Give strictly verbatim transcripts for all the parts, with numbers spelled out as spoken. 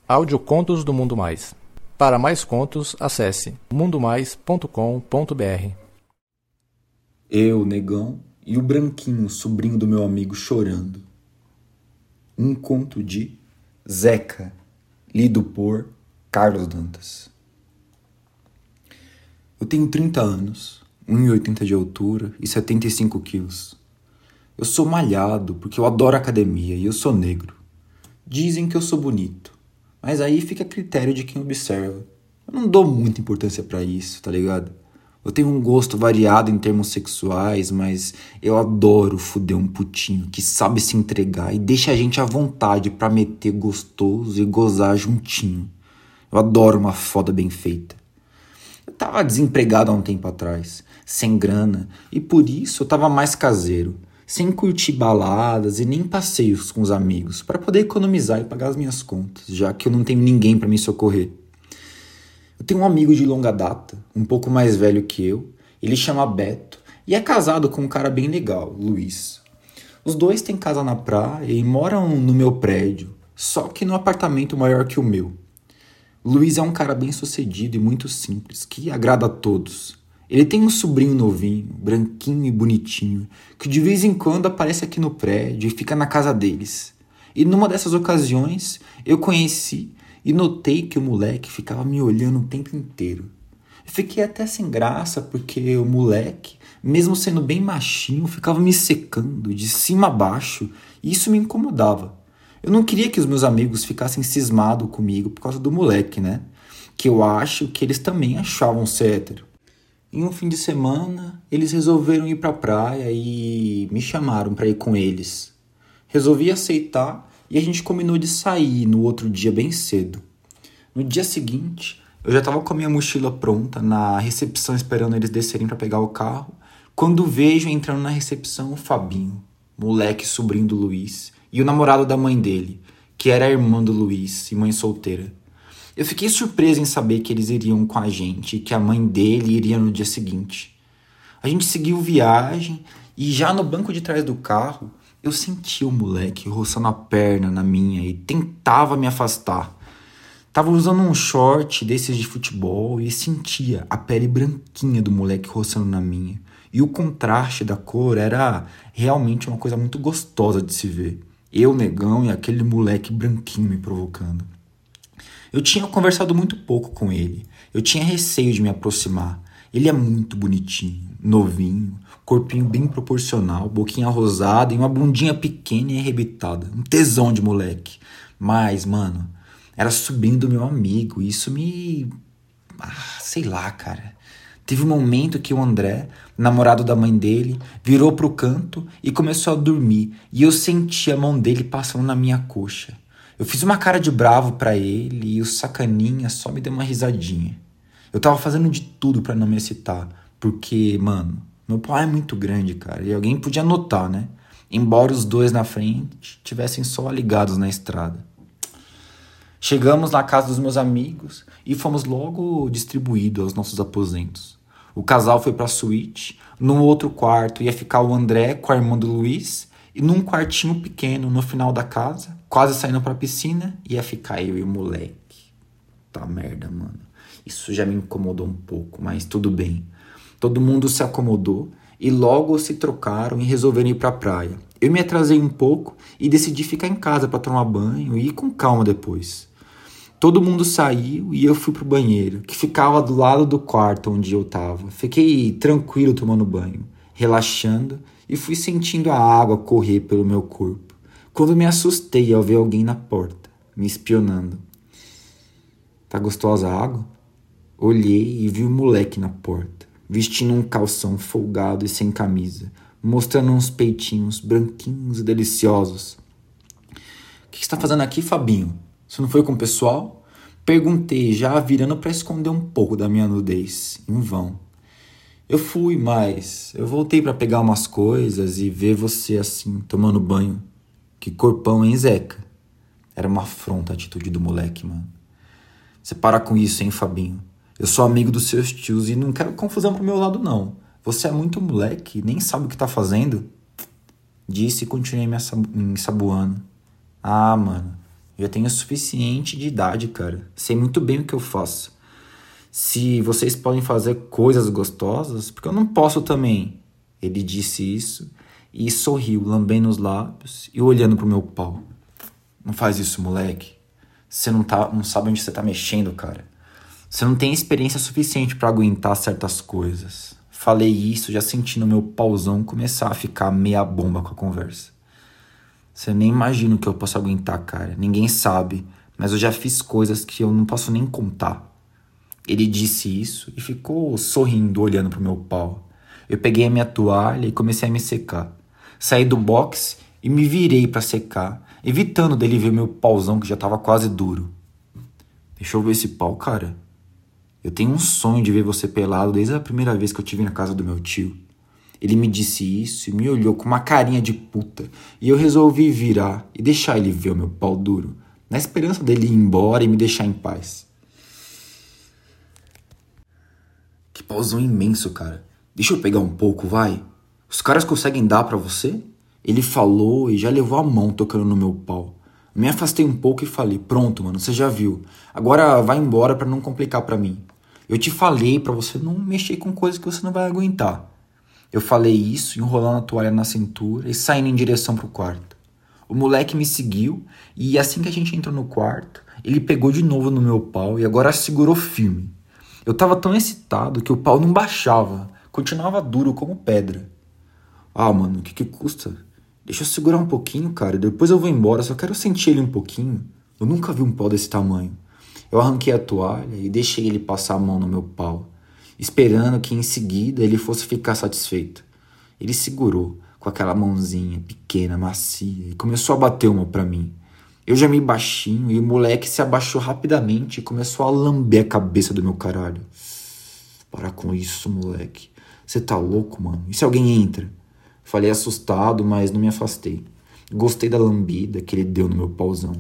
Audiocontos do Mundo Mais. Para mais contos, acesse mundo mais ponto com ponto b r. Eu, Negão, e o Branquinho, sobrinho do meu amigo, chorando. Um conto de Zeca, lido por Carlos Dantas. Eu tenho trinta anos, um e oitenta de altura e setenta e cinco quilos. Eu sou malhado porque eu adoro academia e eu sou negro. Dizem que eu sou bonito, mas aí fica a critério de quem observa. Eu não dou muita importância pra isso, tá ligado? Eu tenho um gosto variado em termos sexuais, mas eu adoro fuder um putinho que sabe se entregar e deixa a gente à vontade pra meter gostoso e gozar juntinho. Eu adoro uma foda bem feita. Eu tava desempregado há um tempo atrás, sem grana, e por isso eu tava mais caseiro, sem curtir baladas e nem passeios com os amigos, para poder economizar e pagar as minhas contas, já que eu não tenho ninguém para me socorrer. Eu tenho um amigo de longa data, um pouco mais velho que eu, ele chama Beto, e é casado com um cara bem legal, Luiz. Os dois têm casa na praia e moram no meu prédio, só que no apartamento maior que o meu. Luiz é um cara bem sucedido e muito simples, que agrada a todos. Ele tem um sobrinho novinho, branquinho e bonitinho, que de vez em quando aparece aqui no prédio e fica na casa deles. E numa dessas ocasiões, eu conheci e notei que o moleque ficava me olhando o tempo inteiro. Eu fiquei até sem graça porque o moleque, mesmo sendo bem machinho, ficava me secando de cima a baixo e isso me incomodava. Eu não queria que os meus amigos ficassem cismados comigo por causa do moleque, né? Que eu acho que eles também achavam ser hétero. Em um fim de semana, eles resolveram ir pra praia e me chamaram pra ir com eles. Resolvi aceitar e a gente combinou de sair no outro dia bem cedo. No dia seguinte, eu já tava com a minha mochila pronta na recepção esperando eles descerem pra pegar o carro, quando vejo entrando na recepção o Fabinho, moleque sobrinho do Luiz, e o namorado da mãe dele, que era a irmã do Luiz e mãe solteira. Eu fiquei surpreso em saber que eles iriam com a gente e que a mãe dele iria no dia seguinte. A gente seguiu viagem e já no banco de trás do carro, eu senti o moleque roçando a perna na minha e tentava me afastar. Tava usando um short desses de futebol e sentia a pele branquinha do moleque roçando na minha. E o contraste da cor era realmente uma coisa muito gostosa de se ver. Eu, negão, e aquele moleque branquinho me provocando. Eu tinha conversado muito pouco com ele. Eu tinha receio de me aproximar. Ele é muito bonitinho, novinho, corpinho bem proporcional, boquinha rosada e uma bundinha pequena e arrebitada. Um tesão de moleque. Mas, mano, era sobrinho do meu amigo. E isso me... Ah, sei lá, cara. Teve um momento que o André, namorado da mãe dele, virou pro canto e começou a dormir. E eu senti a mão dele passando na minha coxa. Eu fiz uma cara de bravo pra ele e o sacaninha só me deu uma risadinha. Eu tava fazendo de tudo pra não me excitar, porque, mano, meu pau é muito grande, cara, e alguém podia notar, né? Embora os dois na frente tivessem só ligados na estrada. Chegamos na casa dos meus amigos e fomos logo distribuídos aos nossos aposentos. O casal foi pra suíte, num outro quarto ia ficar o André com a irmã do Luiz, e num quartinho pequeno no final da casa, quase saindo pra piscina, ia ficar eu e o moleque. Tá merda, mano. Isso já me incomodou um pouco, mas tudo bem. Todo mundo se acomodou e logo se trocaram e resolveram ir pra praia. Eu me atrasei um pouco e decidi ficar em casa pra tomar banho e ir com calma depois. Todo mundo saiu e eu fui pro banheiro, que ficava do lado do quarto onde eu tava. Fiquei tranquilo tomando banho, relaxando, e fui sentindo a água correr pelo meu corpo, quando me assustei ao ver alguém na porta, me espionando. Tá gostosa a água? Olhei e vi um moleque na porta, vestindo um calção folgado e sem camisa, mostrando uns peitinhos branquinhos e deliciosos. O que você tá fazendo aqui, Fabinho? Você não foi com o pessoal? Perguntei, já virando para esconder um pouco da minha nudez, em vão. Eu fui, mas eu voltei pra pegar umas coisas e ver você assim, tomando banho. Que corpão, hein, Zeca? Era uma afronta a atitude do moleque, mano. Você para com isso, hein, Fabinho? Eu sou amigo dos seus tios e não quero confusão pro meu lado, não. Você é muito moleque, nem sabe o que tá fazendo. Disse e continuei me ensaboando. Ah, mano, Eu já tenho o suficiente de idade, cara. Sei muito bem o que eu faço. Se vocês podem fazer coisas gostosas, porque eu não posso também. Ele disse isso e sorriu, lambendo os lábios e olhando pro meu pau. Não faz isso, moleque. Você não, tá, não sabe onde você tá mexendo, cara. Você não tem experiência suficiente pra aguentar certas coisas. Falei isso já sentindo meu pauzão começar a ficar meia bomba com a conversa. Você nem imagina o que eu posso aguentar, cara. Ninguém sabe, mas eu já fiz coisas que eu não posso nem contar. Ele disse isso e ficou sorrindo, olhando pro meu pau. Eu peguei a minha toalha e comecei a me secar. Saí do box e me virei pra secar, evitando dele ver meu pauzão que já tava quase duro. Deixa eu ver esse pau, cara. Eu tenho um sonho de ver você pelado desde a primeira vez que eu te vi na casa do meu tio. Ele me disse isso e me olhou com uma carinha de puta. E eu resolvi virar e deixar ele ver o meu pau duro, na esperança dele ir embora e me deixar em paz. Que pauzão imenso, cara. Deixa eu pegar um pouco, vai. Os caras conseguem dar pra você? Ele falou e já levou a mão tocando no meu pau. Me afastei um pouco e falei, pronto, mano, você já viu. Agora vai embora pra não complicar pra mim. Eu te falei pra você não mexer com coisas que você não vai aguentar. Eu falei isso, enrolando a toalha na cintura e saindo em direção pro quarto. O moleque me seguiu e assim que a gente entrou no quarto, ele pegou de novo no meu pau e agora segurou firme. Eu tava tão excitado que o pau não baixava, continuava duro como pedra. Ah, mano, o que que custa? Deixa eu segurar um pouquinho, cara, e depois eu vou embora, só quero sentir ele um pouquinho. Eu nunca vi um pau desse tamanho. Eu arranquei a toalha e deixei ele passar a mão no meu pau, esperando que em seguida ele fosse ficar satisfeito. Ele segurou com aquela mãozinha pequena, macia, e começou a bater uma pra mim. Eu já me baixinho e o moleque se abaixou rapidamente e começou a lamber a cabeça do meu caralho. Para com isso, moleque. Você tá louco, mano? E se alguém entra? Falei assustado, mas não me afastei. Gostei da lambida que ele deu no meu pauzão.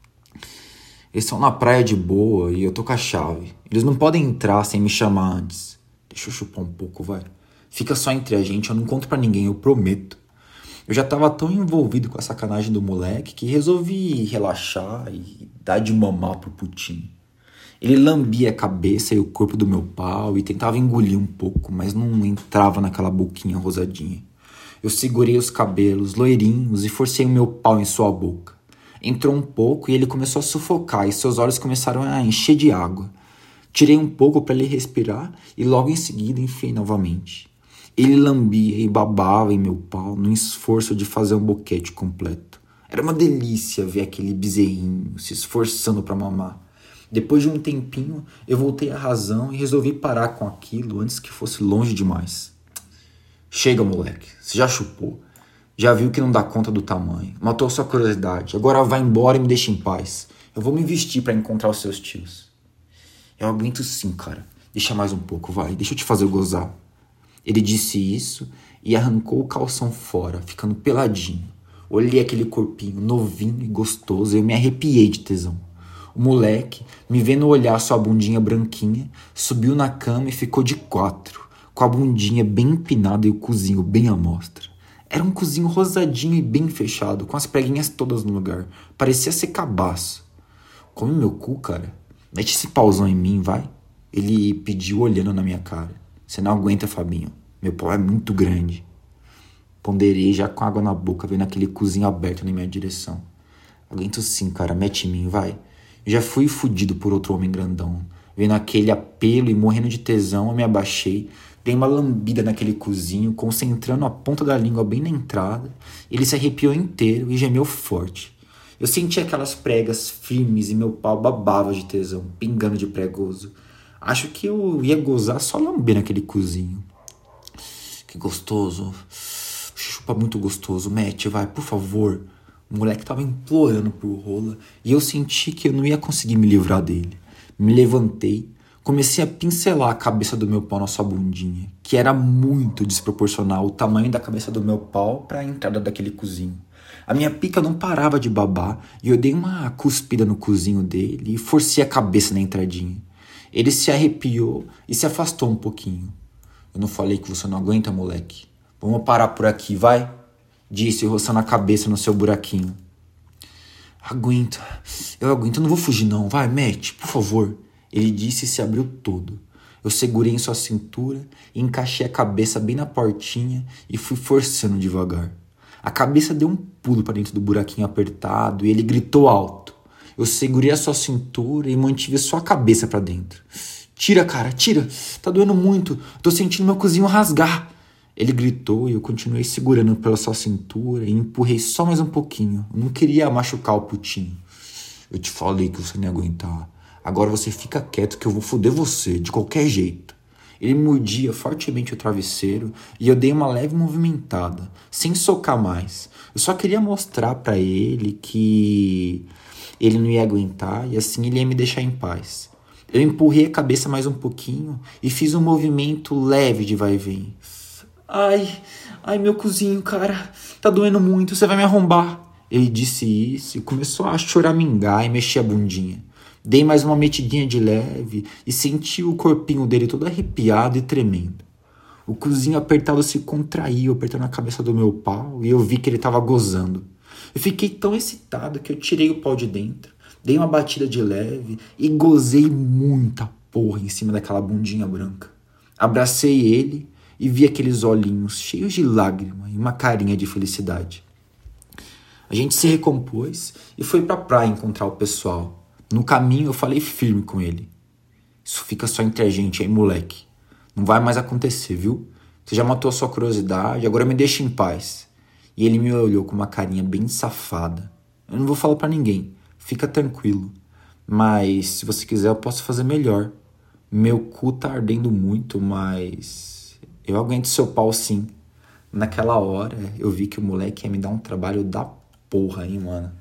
Eles estão na praia de boa e eu tô com a chave. Eles não podem entrar sem me chamar antes. Deixa eu chupar um pouco, vai. Fica só entre a gente, eu não conto pra ninguém, eu prometo. Eu já tava tão envolvido com a sacanagem do moleque que resolvi relaxar e dar de mamar pro putinho. Ele lambia a cabeça e o corpo do meu pau e tentava engolir um pouco, mas não entrava naquela boquinha rosadinha. Eu segurei os cabelos loirinhos e forcei o meu pau em sua boca. Entrou um pouco e ele começou a sufocar e seus olhos começaram a encher de água. Tirei um pouco para ele respirar e logo em seguida enfiei novamente. Ele lambia e babava em meu pau num esforço de fazer um boquete completo. Era uma delícia ver aquele bezerrinho se esforçando para mamar. Depois de um tempinho, eu voltei à razão e resolvi parar com aquilo antes que fosse longe demais. Chega, moleque. Você já chupou. Já viu que não dá conta do tamanho. Matou sua curiosidade. Agora vai embora e me deixa em paz. Eu vou me vestir para encontrar os seus tios. Eu aguento sim, cara. Deixa mais um pouco, vai. Deixa eu te fazer gozar. Ele disse isso e arrancou o calção fora, ficando peladinho. Olhei aquele corpinho novinho e gostoso e eu me arrepiei de tesão. O moleque, me vendo olhar sua bundinha branquinha, subiu na cama e ficou de quatro, com a bundinha bem empinada e o cozinho bem à mostra. Era um cozinho rosadinho e bem fechado, com as preguinhas todas no lugar. Parecia ser cabaço. Come meu cu, cara. Mete esse pauzão em mim, vai. Ele pediu olhando na minha cara. Você não aguenta, Fabinho. Meu pau é muito grande. Ponderei já com água na boca, vendo aquele cozinho aberto na minha direção. Aguento sim, cara. Mete em mim, vai. Eu já fui fudido por outro homem grandão. Vendo aquele apelo e morrendo de tesão, eu me abaixei. Dei uma lambida naquele cozinho, concentrando a ponta da língua bem na entrada. Ele se arrepiou inteiro e gemeu forte. Eu senti aquelas pregas firmes e meu pau babava de tesão, pingando de pregoso. Acho que eu ia gozar só lambendo aquele cozinho. Que gostoso. Chupa muito gostoso. Mete, vai, por favor. O moleque tava implorando por rola e eu senti que eu não ia conseguir me livrar dele. Me levantei. Comecei a pincelar a cabeça do meu pau na sua bundinha, que era muito desproporcional o tamanho da cabeça do meu pau para a entrada daquele cozinho. A minha pica não parava de babar e eu dei uma cuspida no cozinho dele e forcei a cabeça na entradinha. Ele se arrepiou e se afastou um pouquinho. Eu não falei que você não aguenta, moleque? Vamos parar por aqui, vai? Disse, roçando a cabeça no seu buraquinho. Aguenta, eu aguento, eu não vou fugir não, vai, mete, por favor. Ele disse e se abriu todo. Eu segurei em sua cintura e encaixei a cabeça bem na portinha e fui forçando devagar. A cabeça deu um pulo para dentro do buraquinho apertado e ele gritou alto. Eu segurei a sua cintura e mantive sua cabeça para dentro. Tira, cara, tira, tá doendo muito, tô sentindo meu cozinho rasgar. Ele gritou e eu continuei segurando pela sua cintura e empurrei só mais um pouquinho. Eu não queria machucar o putinho. Eu te falei que você não ia aguentar. Agora você fica quieto que eu vou foder você, de qualquer jeito. Ele mordia fortemente o travesseiro e eu dei uma leve movimentada, sem socar mais. Eu só queria mostrar pra ele que ele não ia aguentar e assim ele ia me deixar em paz. Eu empurrei a cabeça mais um pouquinho e fiz um movimento leve de vai e vem. Ai, ai meu cozinho, cara, tá doendo muito, você vai me arrombar. Ele disse isso e começou a choramingar e mexer a bundinha. Dei mais uma metidinha de leve e senti o corpinho dele todo arrepiado e tremendo. O cozinho apertado se contraiu, apertando a cabeça do meu pau e eu vi que ele tava gozando. Eu fiquei tão excitado que eu tirei o pau de dentro, dei uma batida de leve e gozei muita porra em cima daquela bundinha branca. Abracei ele e vi aqueles olhinhos cheios de lágrima e uma carinha de felicidade. A gente se recompôs e foi pra praia encontrar o pessoal. No caminho eu falei firme com ele. Isso fica só entre a gente, hein, moleque? Não vai mais acontecer, viu? Você já matou a sua curiosidade, agora me deixa em paz. E ele me olhou com uma carinha bem safada. Eu não vou falar pra ninguém, fica tranquilo. Mas se você quiser eu posso fazer melhor. Meu cu tá ardendo muito, mas eu aguento seu pau sim. Naquela hora eu vi que o moleque ia me dar um trabalho da porra, hein, mano.